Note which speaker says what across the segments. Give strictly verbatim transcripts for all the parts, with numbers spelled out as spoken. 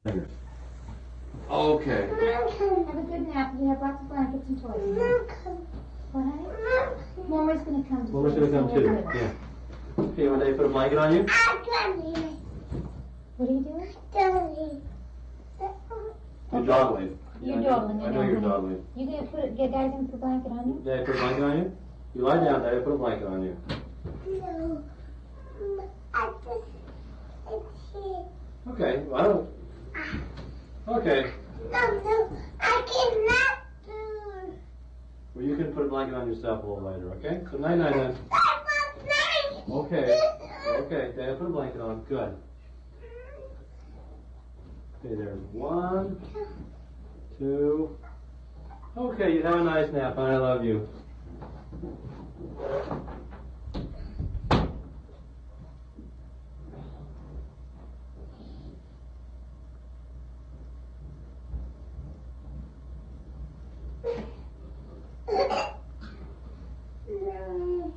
Speaker 1: Okay.
Speaker 2: Have a good nap. You have lots of blankets and toys. What, honey? Momo's going to come.
Speaker 1: Momo's going to come too. Yeah. Okay, you want to put a blanket on you?
Speaker 2: What are you doing?
Speaker 1: You're dawdling.
Speaker 2: You're dawdling.
Speaker 1: I know you're dawdling.
Speaker 2: You going to put it, get Daddy going to put a blanket on you?
Speaker 1: Daddy put a blanket on you? You lie down, Daddy put a blanket on you.
Speaker 3: No. I just, it's here.
Speaker 1: Okay, well, I don't... Okay.
Speaker 3: No, no, I cannot do.
Speaker 1: Well, you can put a blanket on yourself a little later, okay? So night night then. Okay. Okay, Daddy put a blanket on. Good. Okay, there's one, two. Okay, you have a nice nap, and I love you.
Speaker 3: No.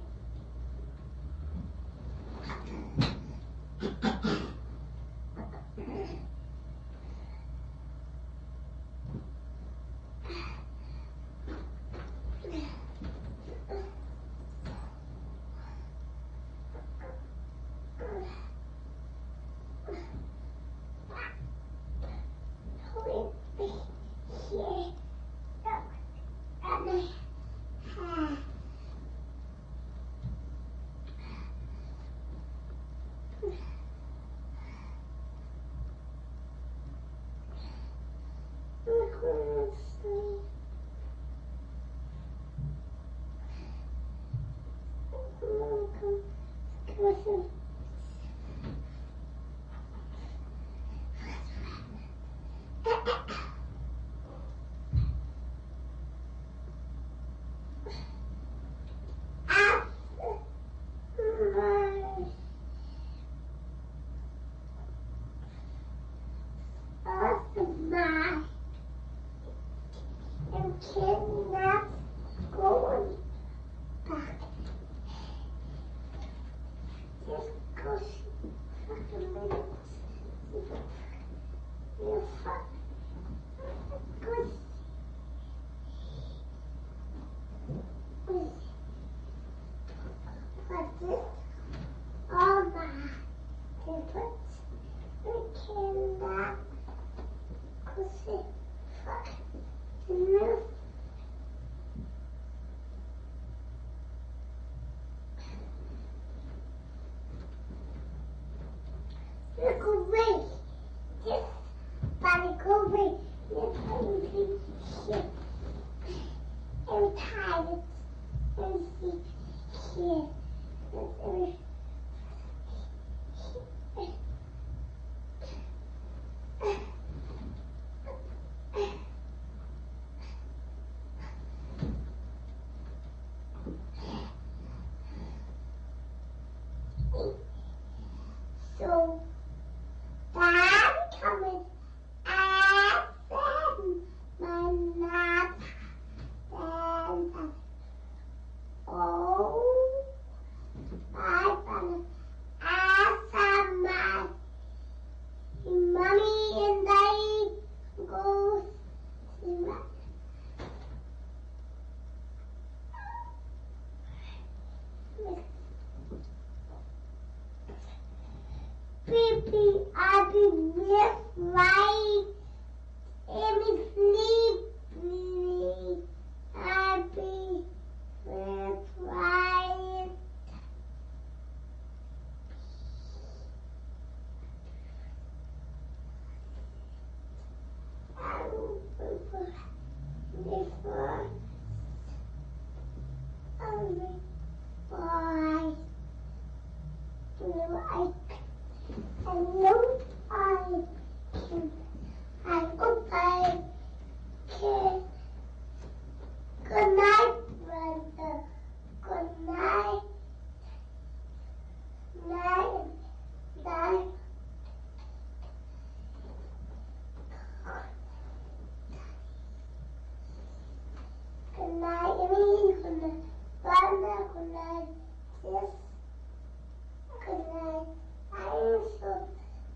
Speaker 3: So, Dad coming at them, my nap, and oh, I'm gonna ask my mommy and daddy go to my Baby, I'll be with right and be sleepy. I'll be with right. Before only boy. I I know I can. I hope I can. Good night, brother. Good night. Night. Night. Good night, Emily. Good night, Brother. Good night, sis. Good night. I'm so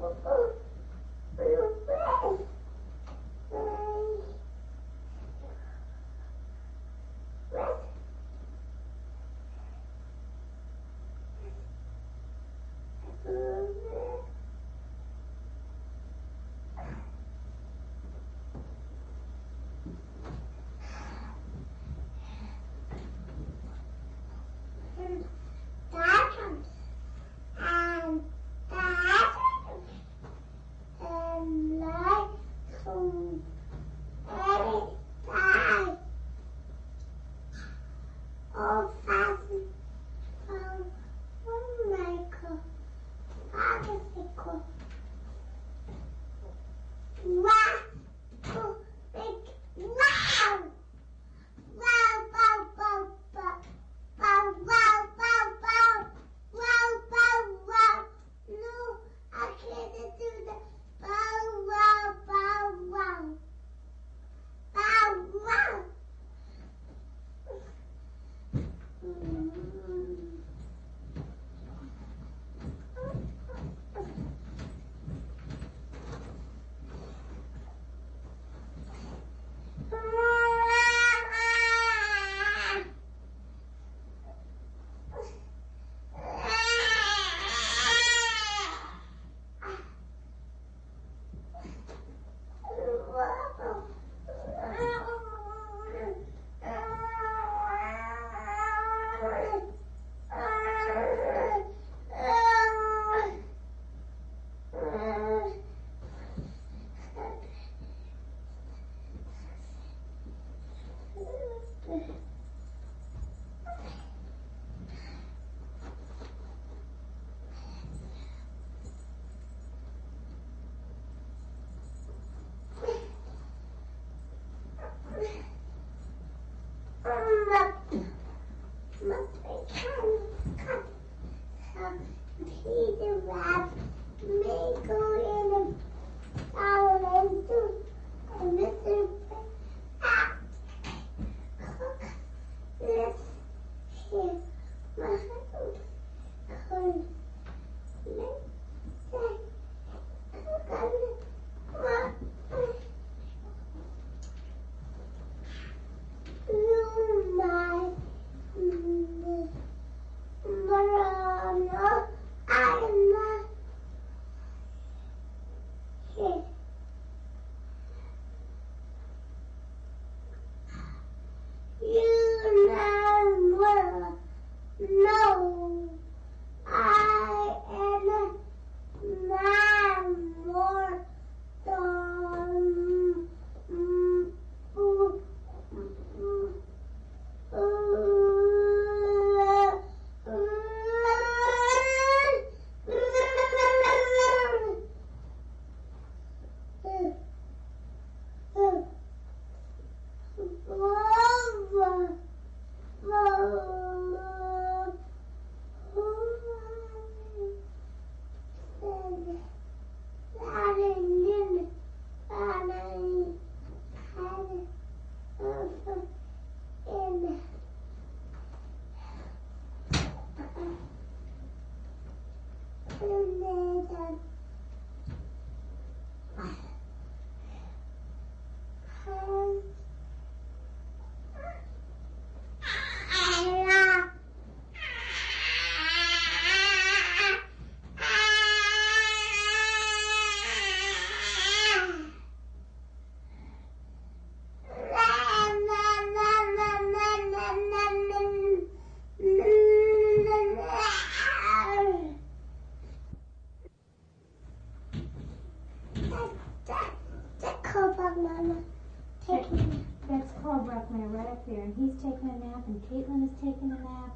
Speaker 2: Right up there, and he's taking a nap, and Caitlin is taking a nap.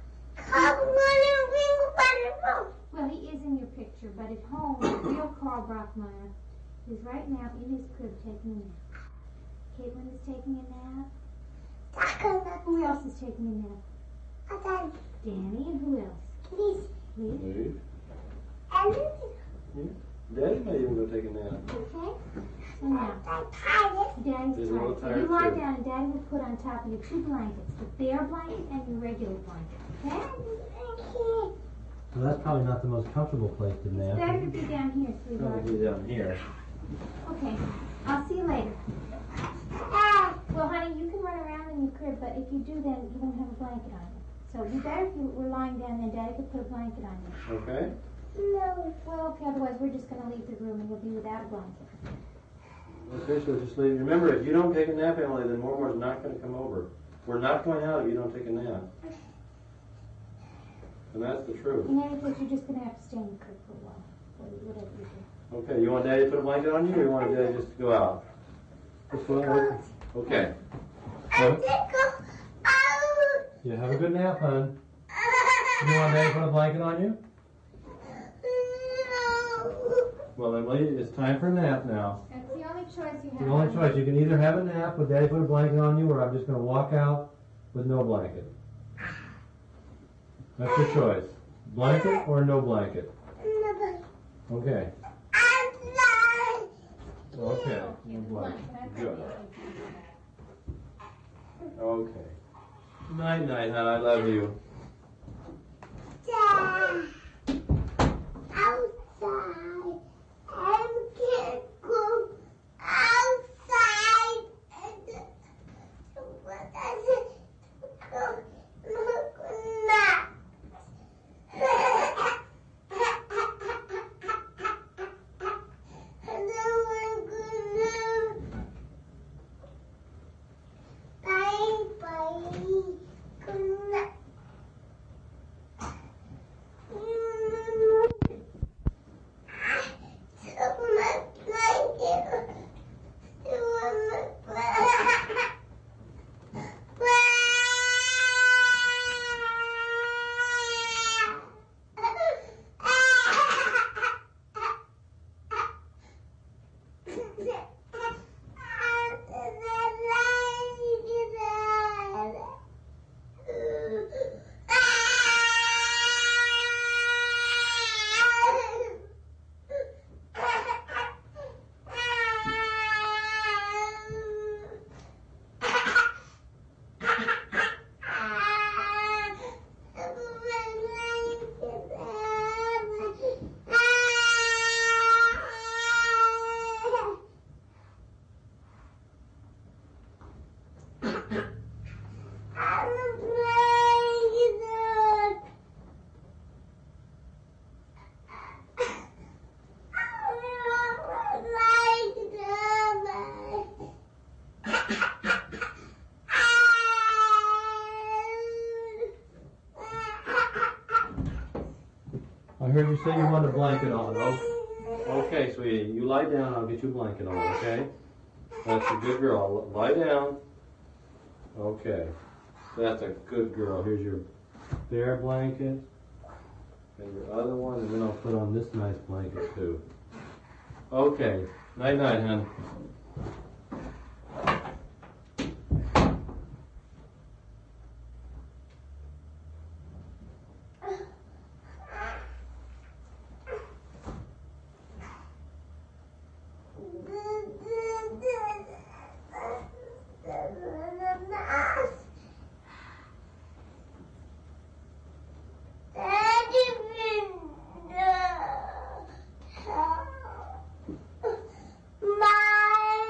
Speaker 2: Well, he is in your picture, but at home, the real Carl Brockmeyer is right now in his crib taking a nap. Caitlin is taking a nap. Who else is taking a nap? Danny, and who else?
Speaker 3: Please.
Speaker 1: Leave.
Speaker 3: And
Speaker 1: Yeah. Daddy may even go take a nap.
Speaker 2: Okay. So now, Daddy's
Speaker 1: He's a little
Speaker 2: tired. So
Speaker 1: tired
Speaker 2: you lie
Speaker 1: too.
Speaker 2: down, and Daddy will put on top of you two blankets, the bear blanket and your regular blanket. Okay?
Speaker 1: Well, that's probably not the most comfortable place to nap.
Speaker 2: It's better to be down here, sweetheart.
Speaker 1: Probably down here.
Speaker 2: Okay, I'll see you later. Well, honey, you can run around in your crib, but if you do, then you won't have a blanket on you. So you better if you were lying down, then Daddy could put a blanket on you.
Speaker 1: Okay.
Speaker 2: No. Well, okay, otherwise we're just going to leave the room and you'll be without a blanket.
Speaker 1: Okay, so just leave. Remember, if you don't take a nap, Emily, then Mormore's not going to come over. We're not going out if you don't take a nap. And that's the truth.
Speaker 2: In any case, you're just going to have to stay in the crib for a while, whatever you do.
Speaker 1: Okay, you want Daddy to put a blanket on you, or you want Daddy just to go out? Which one? Okay. Yeah, have a good nap, hon. You want Daddy to put a blanket on you? Well, Emily, it's time for a nap now.
Speaker 2: That's the only choice you have.
Speaker 1: The only choice. You can either have a nap with Daddy put a blanket on you, or I'm just going to walk out with no blanket. That's your choice. Blanket or no blanket? Okay. Okay. No blanket. Good. Okay. Night, night, hon. I love you.
Speaker 3: Outside. I can't go outside. What does it look like?
Speaker 1: I heard you say you want a blanket on. Okay, okay, sweetie. You lie down. I'll get you a blanket on, okay? That's a good girl. Lie down. Okay. That's a good girl. Here's your bear blanket. And your other one. And then I'll put on this nice blanket, too. Okay. Night-night, hon.
Speaker 3: My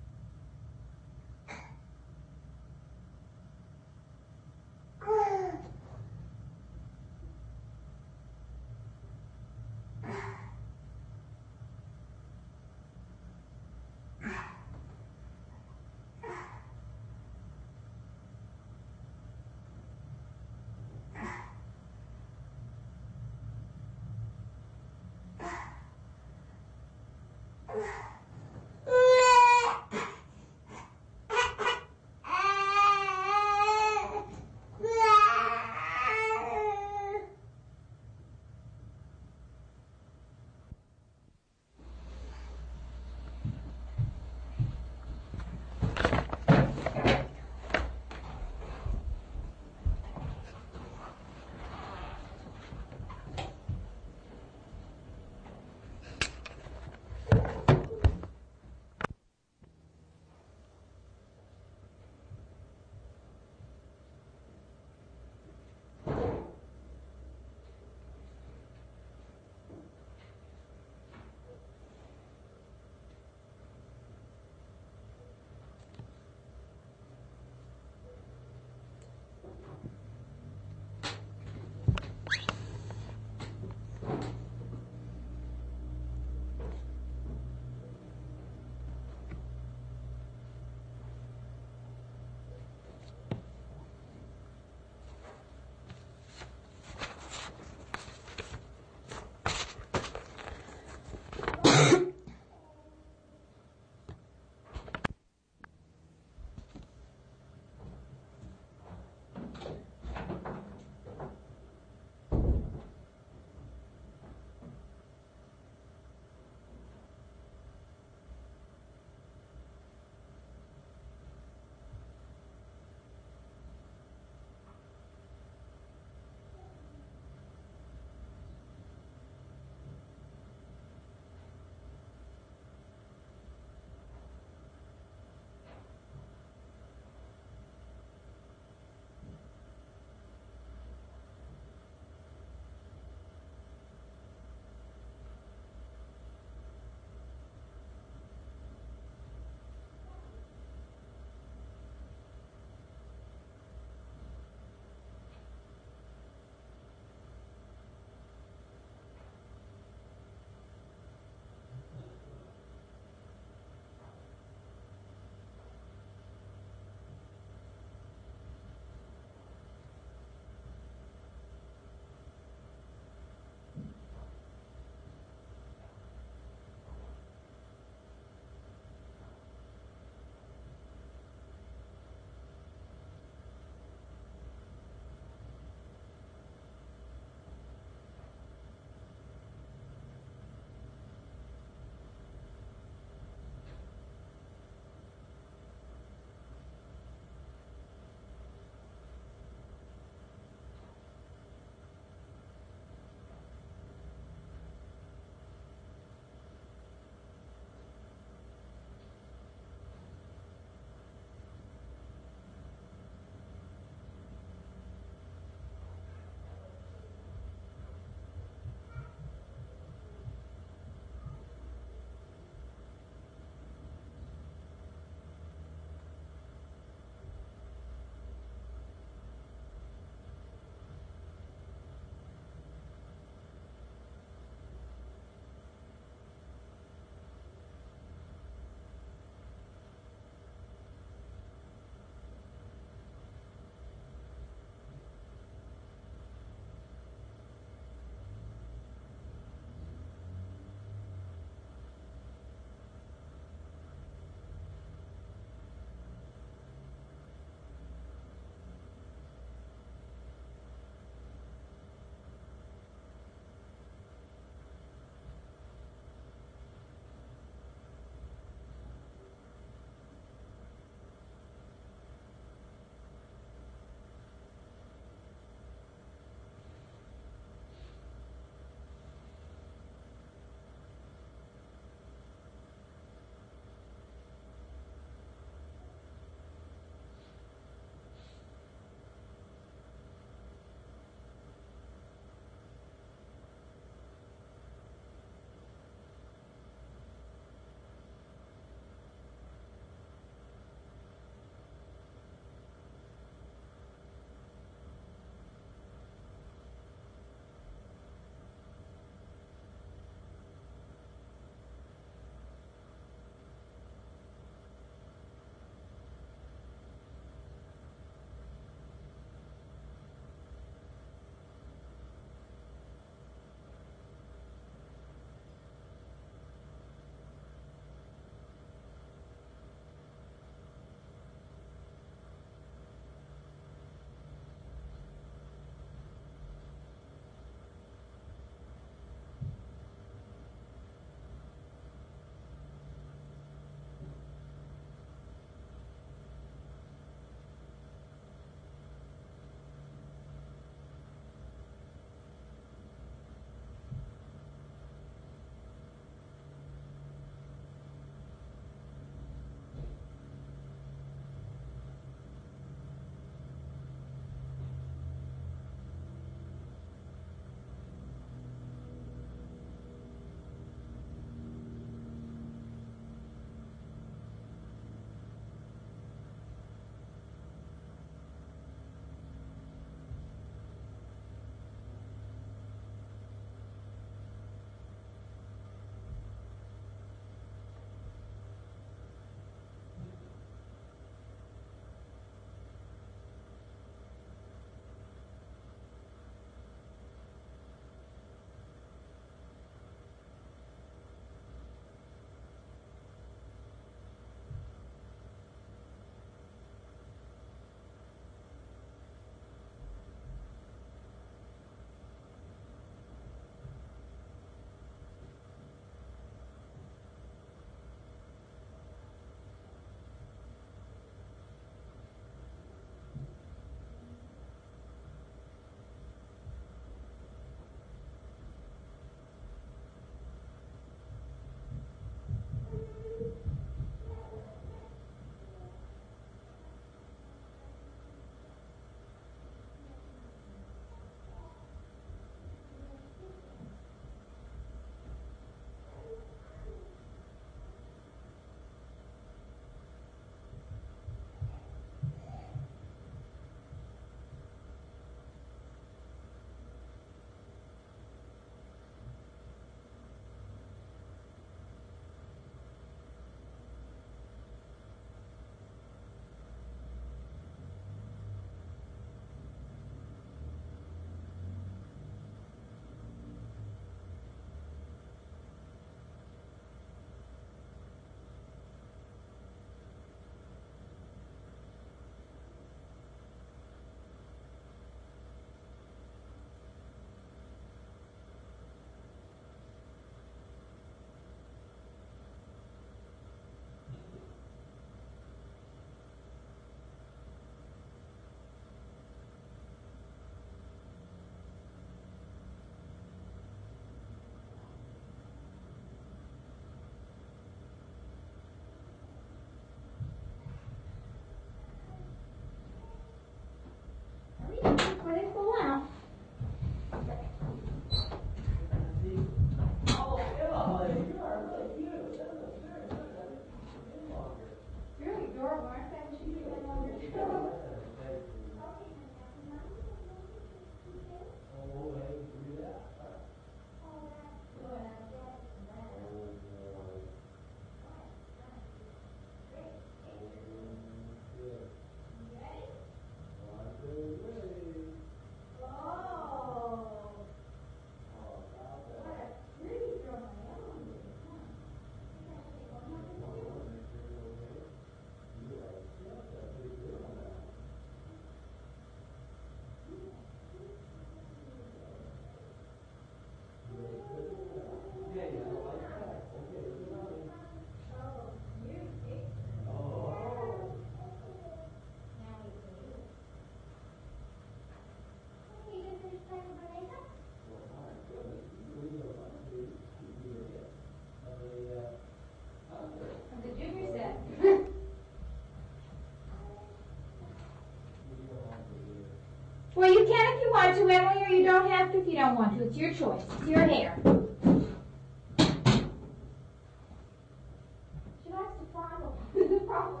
Speaker 2: want to, Emily, or you don't have to if you don't want to. It's your choice. It's your hair. She likes to fondle. This is the problem.